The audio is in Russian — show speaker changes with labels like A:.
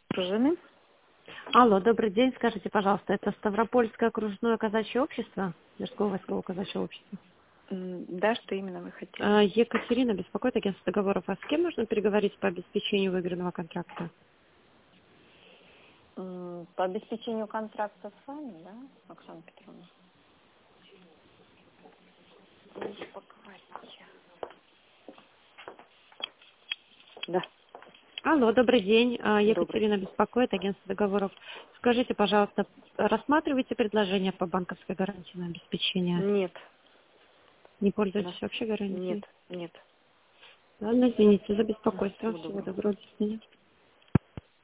A: Пружины.
B: Алло, добрый день. Скажите, пожалуйста, это Ставропольское окружное казачье общество? Мирское войсковое казачье общество?
A: Да, что именно вы хотели?
B: Екатерина беспокоит агентство договоров. А с кем нужно переговорить по обеспечению выигранного контракта?
A: По обеспечению контракта с вами, да, Оксана Петровна? Успокойтесь. Да,
B: Алло, добрый день.
A: добрый.
B: Екатерина беспокоит агентство договоров. Скажите, пожалуйста, рассматриваете предложение по банковской гарантии на обеспечение?
A: Нет,
B: Не
A: у
B: пользуетесь
A: нас
B: вообще гарантией?
A: нет.
B: Ладно, извините за
A: Всего
B: беспокойство. Всего
A: доброго.
B: доброго. До свидания.